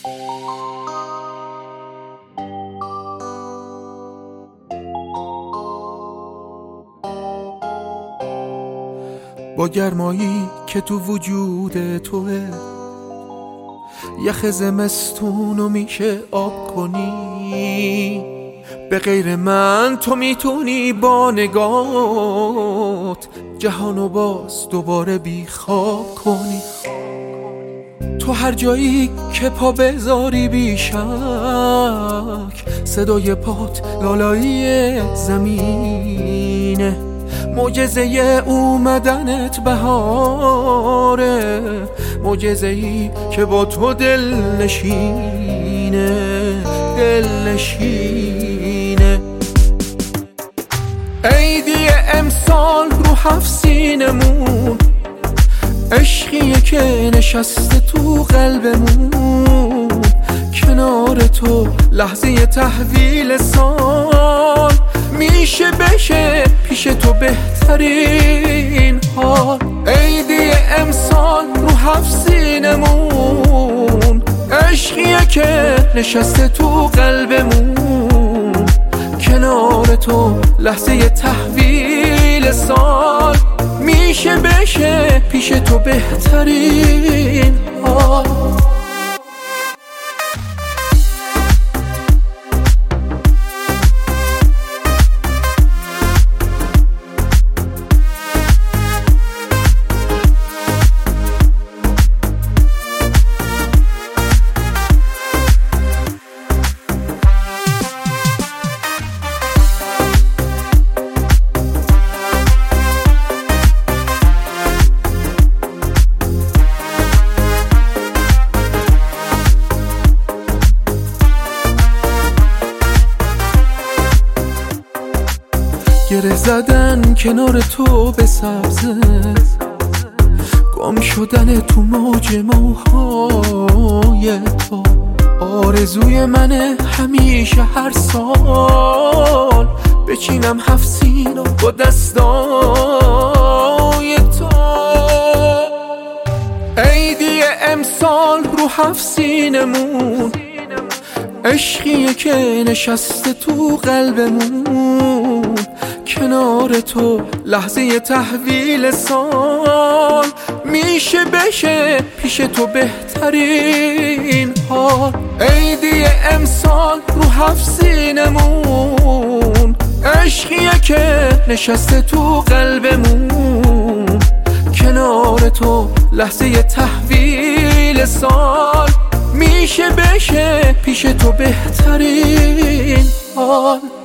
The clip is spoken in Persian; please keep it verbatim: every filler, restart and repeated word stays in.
با گرمایی که تو وجود توه، یخ زمستونو میشه آب کنی. به غیر من تو میتونی با نگات جهانو باز دوباره بیخواب کنی. تو هر جایی که پا بذاری بیشک، صدای پات لالایی زمینه. معجزه اومدنت بهاره، معجزه ای که با تو دل نشینه، دل نشینه. عیدی امسال رو هفت سینمون، عشقیه که نشسته تو قلبمون. کنار تو لحظه تحویل سال میشه بشه پیش تو بهترین حال. عیدی امسال رو هفت سینمون، عشقیه که نشسته تو قلبمون. کنار تو لحظه تحویل سال میشه بشه پیش تو بهترین حال. گره زدن کنار تو به سبزه، گم شدن تو موج موهای تو. آرزوی منه همیشه هر سال بچینم هفت سینا با دستای تو. عیدی امسال رو هفت سینمون، عشقیه که نشسته تو قلبمون. کنار تو لحظه تحویل سال میشه بشه پیش تو بهترین حال. عیدی امسال رو هفت سینمون، عشقیه که نشسته تو قلبمون. کنار تو لحظه تحویل سال میشه بشه پیش تو بهترین حال.